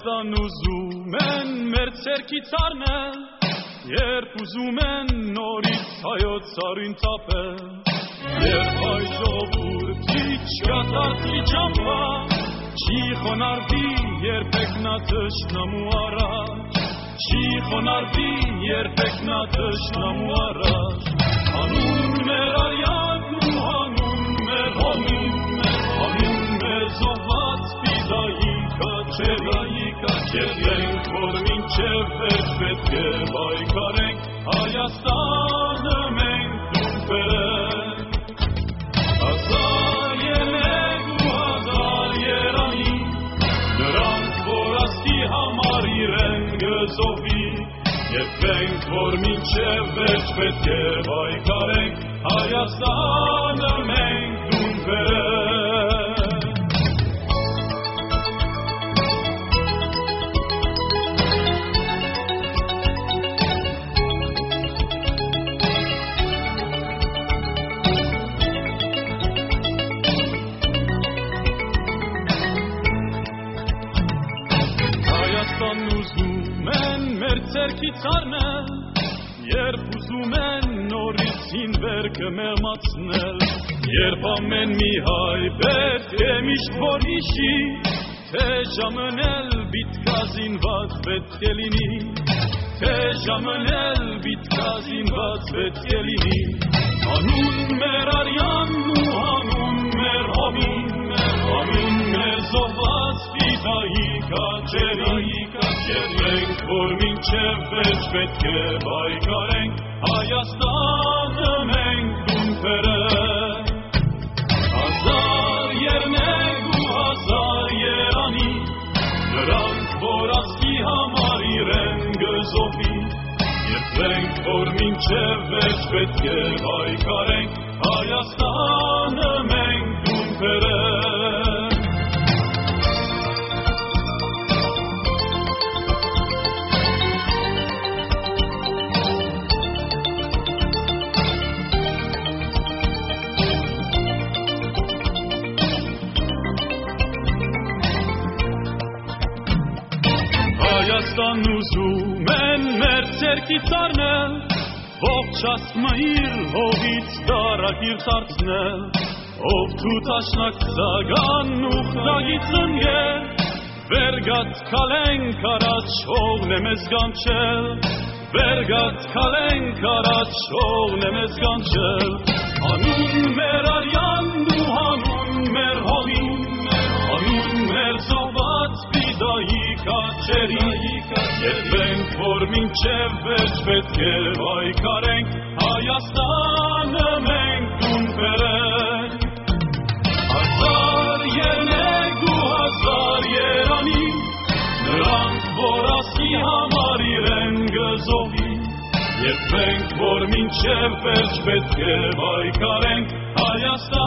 Հայաստան ուզում են մեր ցերքից առնել, երբ ուզում են նորից հայոց արին տապել, երբ հայ ժողովուրդի չկատարվի ճամփա, չի խոնարհվի երբեք նա թշնամու առաջ, չի խոնարհվի երբեք նա թշնամու առաջ, հանուն մեր արյանն ու հանուն մեր հողին, հանուն մեր զոհված պիտայի կաչերենք, որ մինչև վերջ պետք է պայքարենք, Հայաստանը մենք տուն բերենք, 1001 ու 1000 երանի, նրանք, որ աստի համար իրեն գզովի, եփենք, որ մինչև վերջ պետք է պայքարենք, Հայաստանը մենք տուն բերենք. Ուզում են մեր ցերքից առնել, երբ ուզում են նորից հին վերքը մեղմացնել, երբ ամեն մի հայ պետք է միշտ որ հիշի, թե ժամն էլ բիտկա զինված պետք է լինի, թե ժամն էլ բիտկա զինված պետք է լինի, հանուն մեր արյանն ու հանուն մեր հողին, հանուն մեր զոհված պիտայի կաչերենք, որ մինչև վերջ պետք է պայքարենք, Հայաստանը մենք տուն բերենք, 1000 երնեք ու 1000 երանի, նրանք, որ աստի համար իրեն գզովի, եփենք, որ մինչև վերջ պետք է պայքարենք, Հայաստանը մենք տուն բերենք. Հայաստան ուզում են մեր ցերքից առնել, ողջ աստմայր հողից դարակիր դարձնել, ով թու տաշնակ ծագան ուխտագից ընկել, վերգած քալենք առաջ հողն է մեզ կանչել, վերգած քալենք առաջ հողն է մեզ կանչել, հանուն մեր արյանն ու հանուն մեր հողին, հանուն մեր զոհված պիտայի եփենք, որ մինչև վերջ պետք է պայքարենք, Հայաստանը մենք տուն բերենք, 1000 երնեք ու 1000 երանի, նրանք, որ աստի համար իրեն գզովի, եփենք, որ մինչև վերջ պետք է պայքարենք, Հայաստանը